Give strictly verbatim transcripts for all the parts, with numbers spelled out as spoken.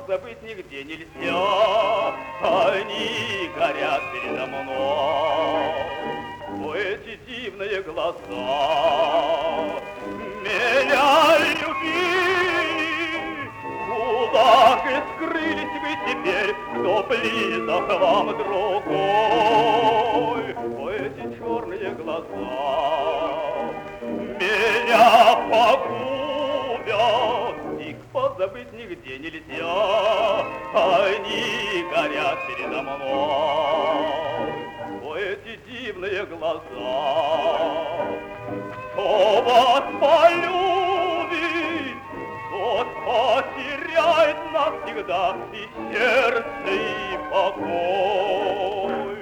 позабыть нигде нельзя. Они горят передо мной, эти дивные глаза. Меня любили, куда же скрылись вы теперь, кто близок вам другой? Эти черные глаза меня погубят, их позабыть нигде нельзя. Они горят передо мной, эти дивные глаза. Кто вас полюбит, тот потеряет навсегда и сердце, и покой.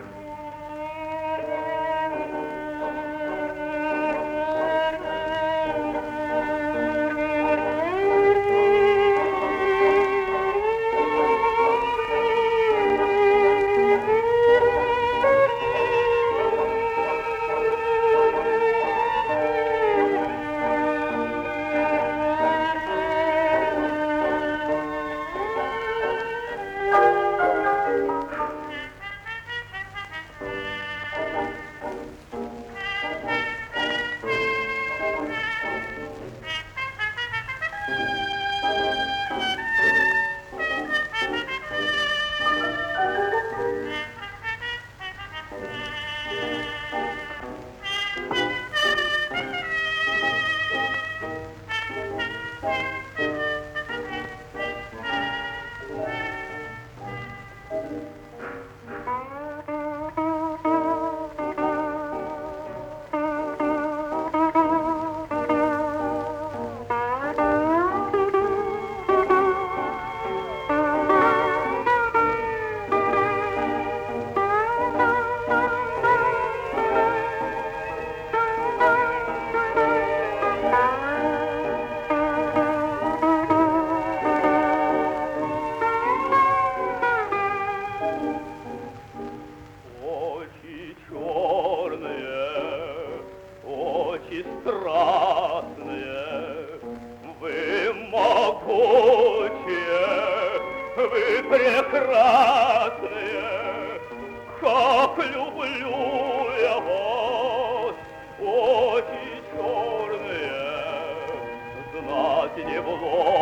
Страстные, вы могучие, вы прекрасные, как люблю я вас, очи черные, знать не было.